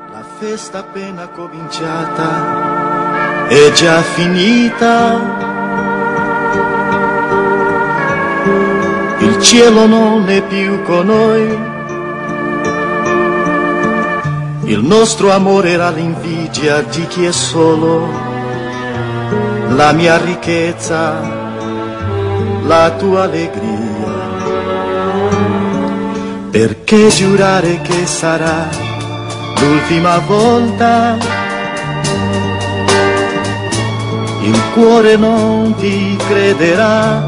La festa appena cominciata è già finita. Il cielo non è più con noi. Il nostro amore era l'invidia di chi è solo. La mia ricchezza, la tua allegria. Perché giurare che sarà l'ultima volta? Il cuore non ti crederà.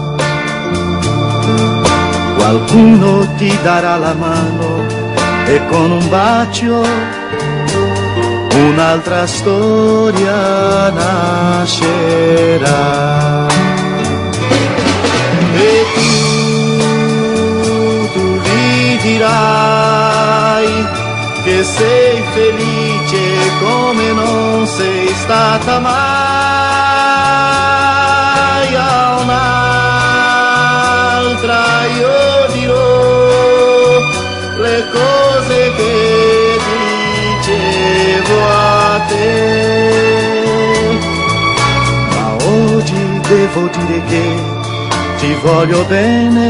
Qualcuno ti darà la mano e con un bacio un'altra storia nascerà. E tu gli dirai che sei felice come non sei stata mai. A un'altra io dirò le cose che dicevo a te. Ma oggi devo dire che ti voglio bene.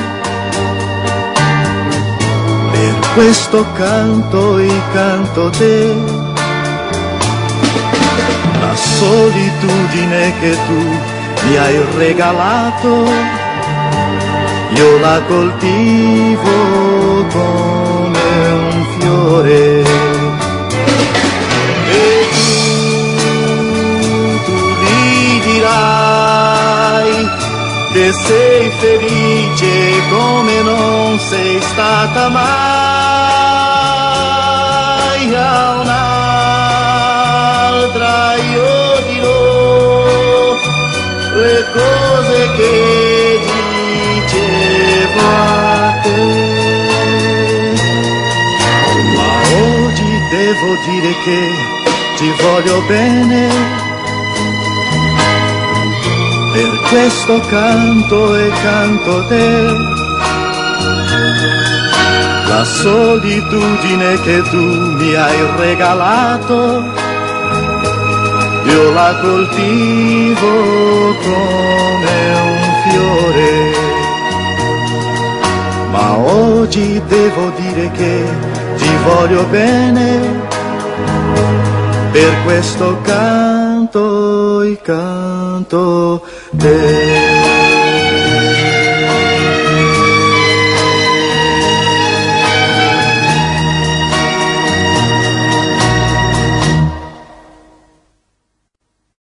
Per questo canto e canto te. La solitudine che tu mi hai regalato, io la coltivo come un fiore. E tu gli dirai che sei felice come non sei stata mai. A un'altra io dirò le cose che dicevo a te. Ma oggi devo dire che ti voglio bene. Per questo canto e canto te. La solitudine che tu mi hai regalato, io la coltivo come un fiore. Ma oggi devo dire che ti voglio bene. Per questo canto e canto te.